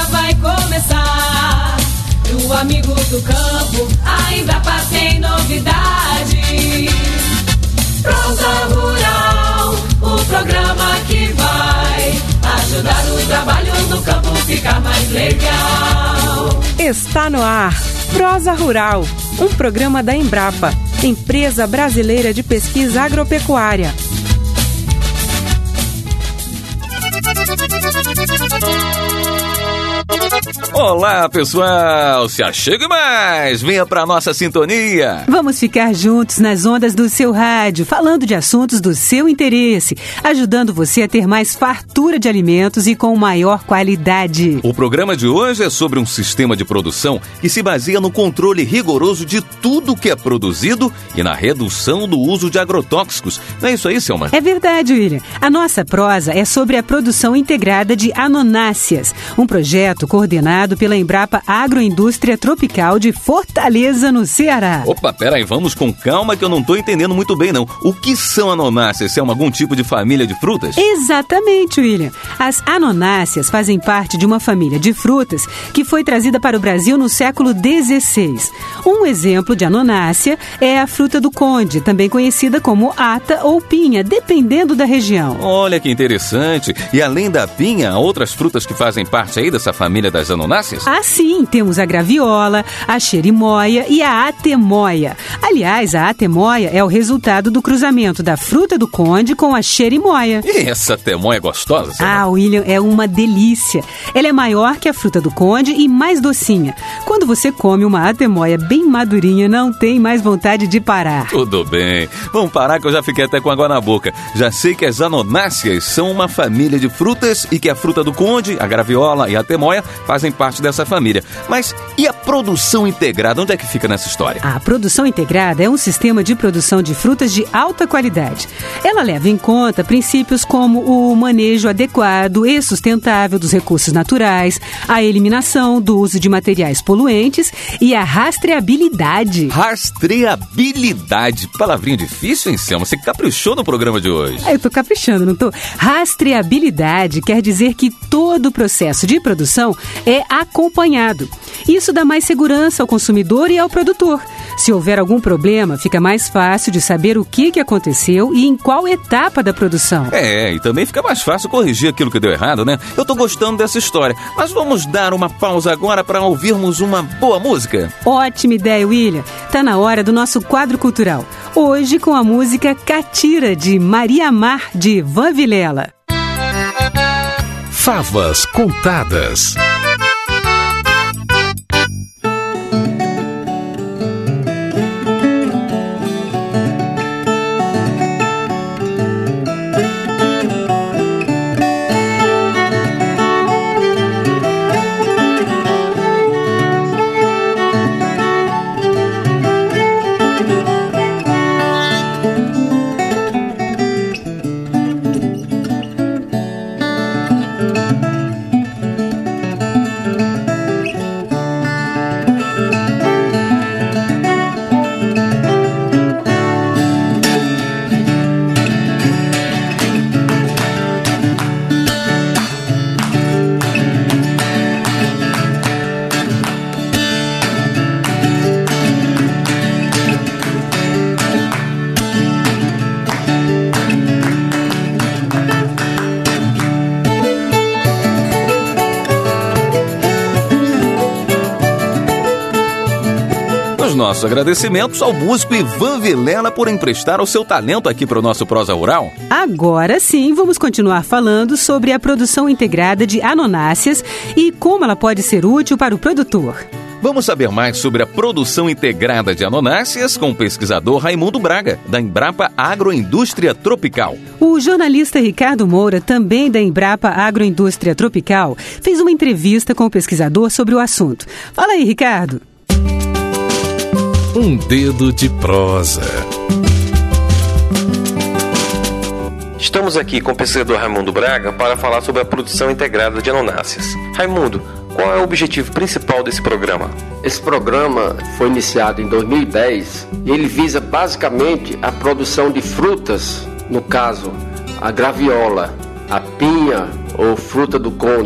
vai começar. O amigo do campo, a Embrapa tem novidade. Prosa Rural, o programa que vai ajudar o trabalho do campo ficar mais legal. Está no ar, Prosa Rural, um programa da Embrapa, Empresa Brasileira de Pesquisa Agropecuária. Olá, pessoal! Se achegue mais! Venha para nossa sintonia! Vamos ficar juntos nas ondas do seu rádio, falando de assuntos do seu interesse, ajudando você a ter mais fartura de alimentos e com maior qualidade. O programa de hoje é sobre um sistema de produção que se baseia no controle rigoroso de tudo que é produzido e na redução do uso de agrotóxicos. Não é isso aí, Selma? É verdade, William. A nossa prosa é sobre a produção integrada de anonáceas, um projeto coordenado pela Embrapa Agroindústria Tropical de Fortaleza, no Ceará. Opa, peraí, vamos com calma que eu não estou entendendo muito bem, não. O que são anonáceas? São algum tipo de família de frutas? Exatamente, William. As anonáceas fazem parte de uma família de frutas que foi trazida para o Brasil no século XVI. Um exemplo de anonácea é a fruta do conde, também conhecida como ata ou pinha, dependendo da região. Olha que interessante. E além da pinha, há outras frutas que fazem parte aí dessa família das anonáceas? Ah, sim, temos a graviola, a xerimoia e a atemoia. Aliás, a atemoia é o resultado do cruzamento da fruta do conde com a xerimoia. E essa atemoia é gostosa? Ah, William, é uma delícia. Ela é maior que a fruta do conde e mais docinha. Quando você come uma atemoia bem madurinha, não tem mais vontade de parar. Tudo bem. Vamos parar que eu já fiquei até com água na boca. Já sei que as anonáceas são uma família de frutas e que a fruta do conde, a graviola e a atemoia fazem parte dessa família. Mas e a produção integrada? Onde é que fica nessa história? A produção integrada é um sistema de produção de frutas de alta qualidade. Ela leva em conta princípios como o manejo adequado e sustentável dos recursos naturais, a eliminação do uso de materiais poluentes e a rastreabilidade. Rastreabilidade. Palavrinha difícil, hein, Selma? Você caprichou no programa de hoje. Eu tô caprichando, não tô? Rastreabilidade quer dizer que todo o processo de produção é acompanhado. Isso dá mais segurança ao consumidor e ao produtor. Se houver algum problema, fica mais fácil de saber o que aconteceu e em qual etapa da produção. E também fica mais fácil corrigir aquilo que deu errado, né? Eu tô gostando dessa história, mas vamos dar uma pausa agora para ouvirmos uma boa música? Ótima ideia, William. Tá na hora do nosso quadro cultural. Hoje com a música Catira, de Maria Mar, de Ivan Vilela. Favas contadas. Nossos agradecimentos ao músico Ivan Vilela por emprestar o seu talento aqui para o nosso Prosa Rural. Agora sim, vamos continuar falando sobre a produção integrada de anonáceas e como ela pode ser útil para o produtor. Vamos saber mais sobre a produção integrada de anonáceas com o pesquisador Raimundo Braga, da Embrapa Agroindústria Tropical. O jornalista Ricardo Moura, também da Embrapa Agroindústria Tropical, fez uma entrevista com o pesquisador sobre o assunto. Fala aí, Ricardo. Um dedo de prosa. Estamos aqui com o pesquisador Raimundo Braga para falar sobre a produção integrada de anonáceas. Raimundo, qual é o objetivo principal desse programa? Esse programa foi iniciado em 2010 e ele visa basicamente a produção de frutas, no caso, a graviola, a pinha ou fruta do conde,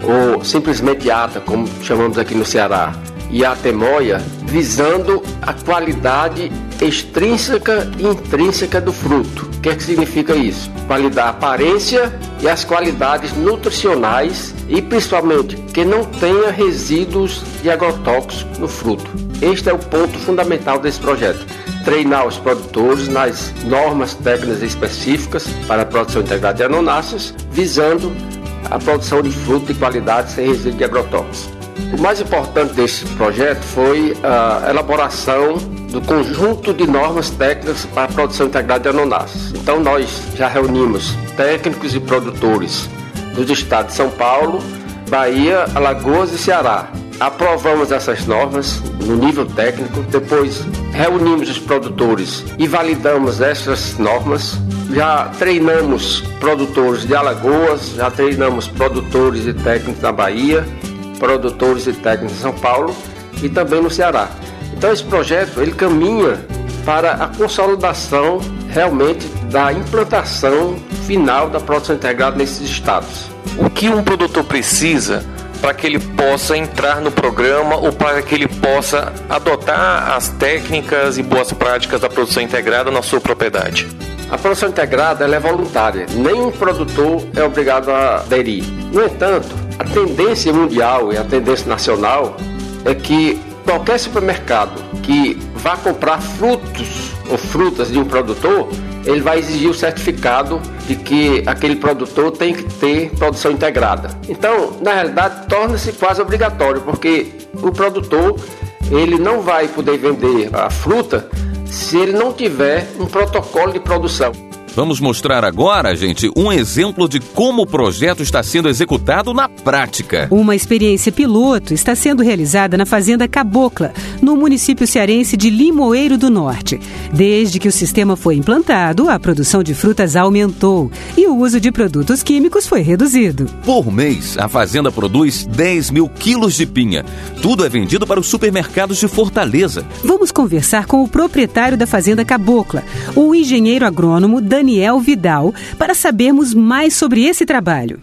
ou simplesmente ata, como chamamos aqui no Ceará, e a temoia, visando a qualidade extrínseca e intrínseca do fruto. O que é que significa isso? Qualidade, aparência e as qualidades nutricionais e principalmente que não tenha resíduos de agrotóxicos no fruto. Este é o ponto fundamental desse projeto. Treinar os produtores nas normas técnicas específicas para a produção integrada de anonáceos, visando a produção de fruto de qualidade sem resíduo de agrotóxicos. O mais importante desse projeto foi a elaboração do conjunto de normas técnicas para a produção integrada de anonáceos. Então nós já reunimos técnicos e produtores dos estados de São Paulo, Bahia, Alagoas e Ceará. Aprovamos essas normas no nível técnico, depois reunimos os produtores e validamos essas normas. Já treinamos produtores de Alagoas, já treinamos produtores e técnicos da Bahia, produtores e técnicos de São Paulo e também no Ceará. Então esse projeto ele caminha para a consolidação realmente da implantação final da produção integrada nesses estados. O que um produtor precisa para que ele possa entrar no programa ou para que ele possa adotar as técnicas e boas práticas da produção integrada na sua propriedade? A produção integrada ela é voluntária, nenhum produtor é obrigado a aderir. No entanto, a tendência mundial e a tendência nacional é que qualquer supermercado que vá comprar frutos ou frutas de um produtor, ele vai exigir o certificado de que aquele produtor tem que ter produção integrada. Então, na realidade, torna-se quase obrigatório, porque o produtor ele não vai poder vender a fruta se ele não tiver um protocolo de produção. Vamos mostrar agora, gente, um exemplo de como o projeto está sendo executado na prática. Uma experiência piloto está sendo realizada na Fazenda Cabocla, no município cearense de Limoeiro do Norte. Desde que o sistema foi implantado, a produção de frutas aumentou e o uso de produtos químicos foi reduzido. Por mês, a fazenda produz 10 mil quilos de pinha. Tudo é vendido para os supermercados de Fortaleza. Vamos conversar com o proprietário da Fazenda Cabocla, o engenheiro agrônomo Daniel Vidal, para sabermos mais sobre esse trabalho.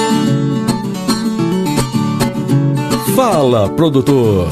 Fala, produtor!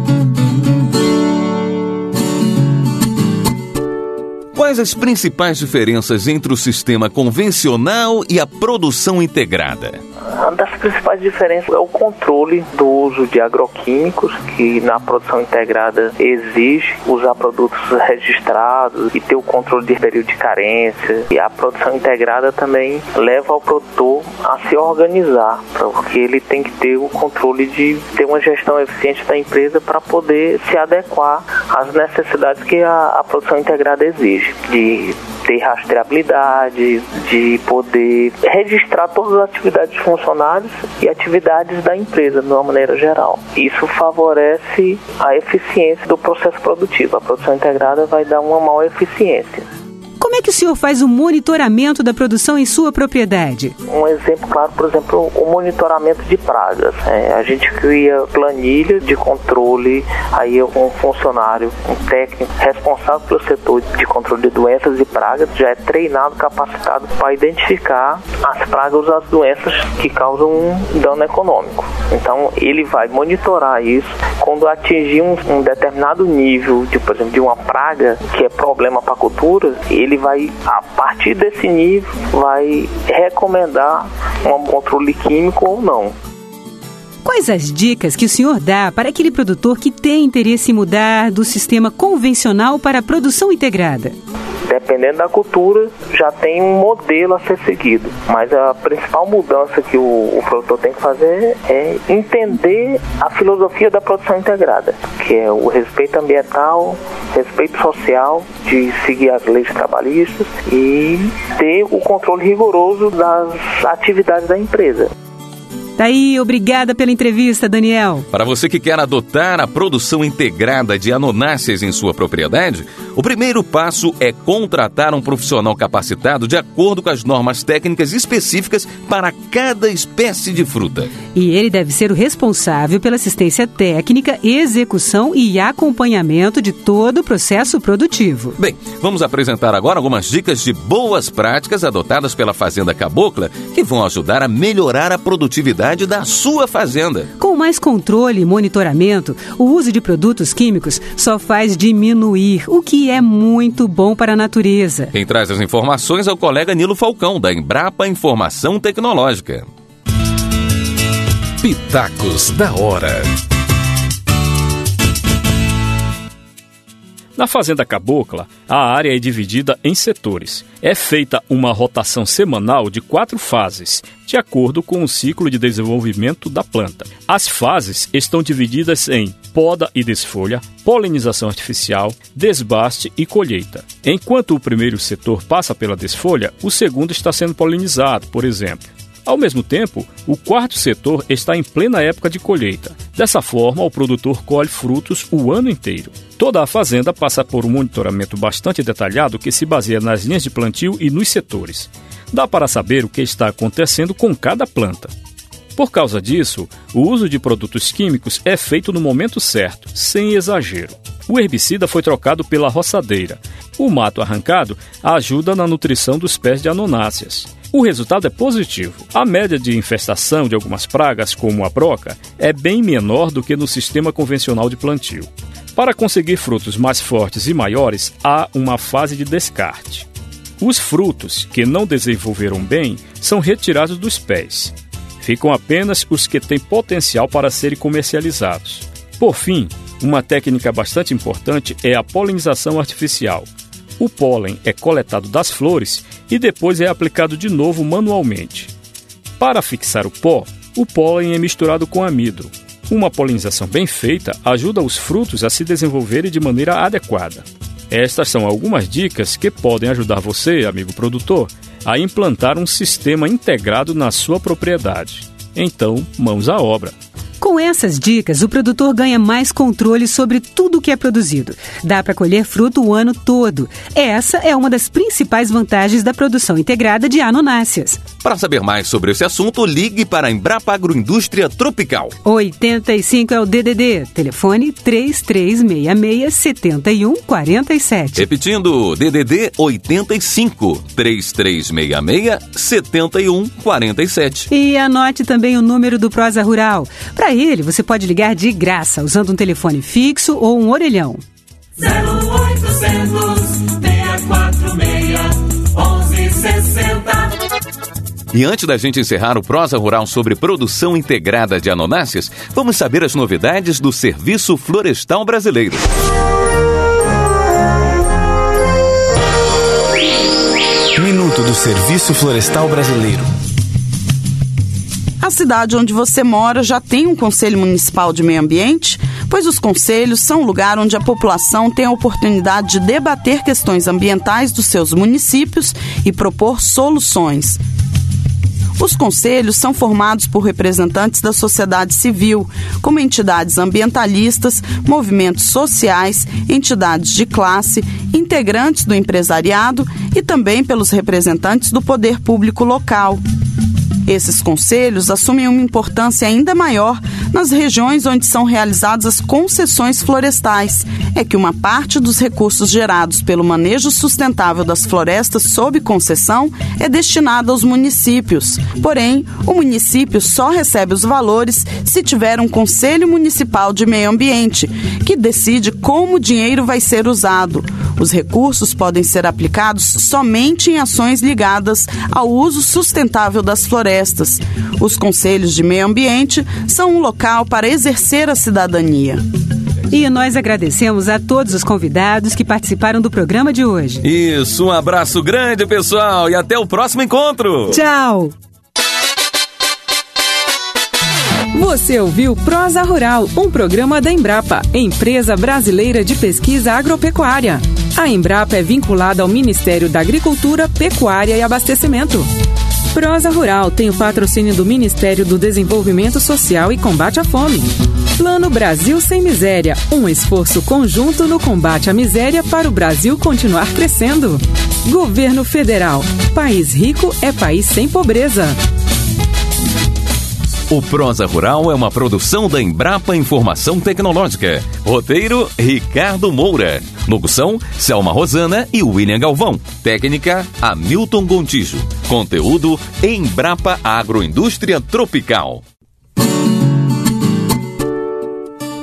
Quais as principais diferenças entre o sistema convencional e a produção integrada? Uma das principais diferenças é o controle do uso de agroquímicos, que na produção integrada exige usar produtos registrados e ter o controle de período de carência. E a produção integrada também leva o produtor a se organizar, porque ele tem que ter o controle de ter uma gestão eficiente da empresa para poder se adequar às necessidades que a produção integrada exige, de ter rastreabilidade, de poder registrar todas as atividades de funcionários e atividades da empresa de uma maneira geral. Isso favorece a eficiência do processo produtivo. A produção integrada vai dar uma maior eficiência. Como é que o senhor faz o monitoramento da produção em sua propriedade? Um exemplo claro, por exemplo, o monitoramento de pragas. A gente cria planilha de controle, aí um funcionário, um técnico responsável pelo setor de controle de doenças e pragas, já é treinado, capacitado para identificar as pragas ou as doenças que causam um dano econômico. Então, ele vai monitorar isso. Quando atingir um determinado nível, por exemplo, de uma praga que é problema para a cultura, ele vai, a partir desse nível, vai recomendar um controle químico ou não. Quais as dicas que o senhor dá para aquele produtor que tem interesse em mudar do sistema convencional para a produção integrada? Dependendo da cultura, já tem um modelo a ser seguido. Mas a principal mudança que o produtor tem que fazer é entender a filosofia da produção integrada, que é o respeito ambiental, respeito social, de seguir as leis trabalhistas e ter o controle rigoroso das atividades da empresa. Daí, obrigada pela entrevista, Daniel. Para você que quer adotar a produção integrada de anonáceas em sua propriedade, o primeiro passo é contratar um profissional capacitado de acordo com as normas técnicas específicas para cada espécie de fruta. E ele deve ser o responsável pela assistência técnica, execução e acompanhamento de todo o processo produtivo. Bem, vamos apresentar agora algumas dicas de boas práticas adotadas pela Fazenda Cabocla que vão ajudar a melhorar a produtividade produtividade da sua fazenda. Com mais controle e monitoramento, o uso de produtos químicos só faz diminuir, o que é muito bom para a natureza. Quem traz as informações é o colega Nilo Falcão, da Embrapa Informação Tecnológica. Pitacos da Hora. Na Fazenda Cabocla, a área é dividida em setores. É feita uma rotação semanal de 4 fases, de acordo com o ciclo de desenvolvimento da planta. As fases estão divididas em poda e desfolha, polinização artificial, desbaste e colheita. Enquanto o primeiro setor passa pela desfolha, o segundo está sendo polinizado, por exemplo. Ao mesmo tempo, o quarto setor está em plena época de colheita. Dessa forma, o produtor colhe frutos o ano inteiro. Toda a fazenda passa por um monitoramento bastante detalhado que se baseia nas linhas de plantio e nos setores. Dá para saber o que está acontecendo com cada planta. Por causa disso, o uso de produtos químicos é feito no momento certo, sem exagero. O herbicida foi trocado pela roçadeira. O mato arrancado ajuda na nutrição dos pés de anonáceas. O resultado é positivo. A média de infestação de algumas pragas, como a broca, é bem menor do que no sistema convencional de plantio. Para conseguir frutos mais fortes e maiores, há uma fase de descarte. Os frutos que não desenvolveram bem são retirados dos pés. Ficam apenas os que têm potencial para serem comercializados. Por fim, uma técnica bastante importante é a polinização artificial. O pólen é coletado das flores e depois é aplicado de novo manualmente. Para fixar o pó, o pólen é misturado com amido. Uma polinização bem feita ajuda os frutos a se desenvolverem de maneira adequada. Estas são algumas dicas que podem ajudar você, amigo produtor, a implantar um sistema integrado na sua propriedade. Então, mãos à obra! Com essas dicas, o produtor ganha mais controle sobre tudo o que é produzido. Dá para colher fruto o ano todo. Essa é uma das principais vantagens da produção integrada de anonáceas. Para saber mais sobre esse assunto, ligue para a Embrapa Agroindústria Tropical. 85 é o DDD. Telefone 3366-7147. Repetindo, DDD 85 3366-7147. E anote também o número do Prosa Rural. Para ele, você pode ligar de graça, usando um telefone fixo ou um orelhão. 0800 646 1160. E antes da gente encerrar o Prosa Rural sobre produção integrada de anonáceas, vamos saber as novidades do Serviço Florestal Brasileiro. Minuto do Serviço Florestal Brasileiro. A cidade onde você mora já tem um Conselho Municipal de Meio Ambiente? Pois os conselhos são um lugar onde a população tem a oportunidade de debater questões ambientais dos seus municípios e propor soluções. Os conselhos são formados por representantes da sociedade civil, como entidades ambientalistas, movimentos sociais, entidades de classe, integrantes do empresariado e também pelos representantes do poder público local. Esses conselhos assumem uma importância ainda maior nas regiões onde são realizadas as concessões florestais. É que uma parte dos recursos gerados pelo manejo sustentável das florestas sob concessão é destinada aos municípios. Porém, o município só recebe os valores se tiver um Conselho Municipal de Meio Ambiente, que decide como o dinheiro vai ser usado. Os recursos podem ser aplicados somente em ações ligadas ao uso sustentável das florestas. Os conselhos de meio ambiente são um local para exercer a cidadania. E nós agradecemos a todos os convidados que participaram do programa de hoje. Isso, um abraço grande, pessoal, e até o próximo encontro. Tchau! Você ouviu Prosa Rural, um programa da Embrapa, Empresa Brasileira de Pesquisa Agropecuária. A Embrapa é vinculada ao Ministério da Agricultura, Pecuária e Abastecimento. Prosa Rural tem o patrocínio do Ministério do Desenvolvimento Social e Combate à Fome. Plano Brasil Sem Miséria, um esforço conjunto no combate à miséria para o Brasil continuar crescendo. Governo Federal, país rico é país sem pobreza. O Prosa Rural é uma produção da Embrapa Informação Tecnológica. Roteiro, Ricardo Moura. Locução, Selma Rosana e William Galvão. Técnica, Hamilton Gontijo. Conteúdo, Embrapa Agroindústria Tropical.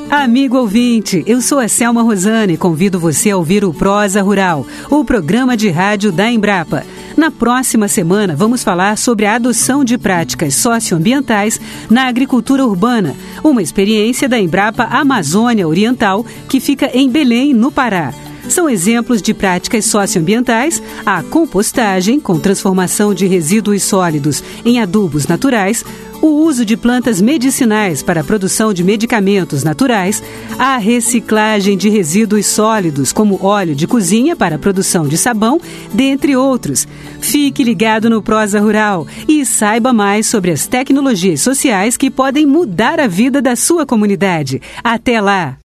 Amigo ouvinte, eu sou a Selma Rosane e convido você a ouvir o Prosa Rural, o programa de rádio da Embrapa. Na próxima semana, vamos falar sobre a adoção de práticas socioambientais na agricultura urbana, uma experiência da Embrapa Amazônia Oriental, que fica em Belém, no Pará. São exemplos de práticas socioambientais a compostagem, com transformação de resíduos sólidos em adubos naturais, o uso de plantas medicinais para a produção de medicamentos naturais, a reciclagem de resíduos sólidos, como óleo de cozinha para a produção de sabão, dentre outros. Fique ligado no Prosa Rural e saiba mais sobre as tecnologias sociais que podem mudar a vida da sua comunidade. Até lá!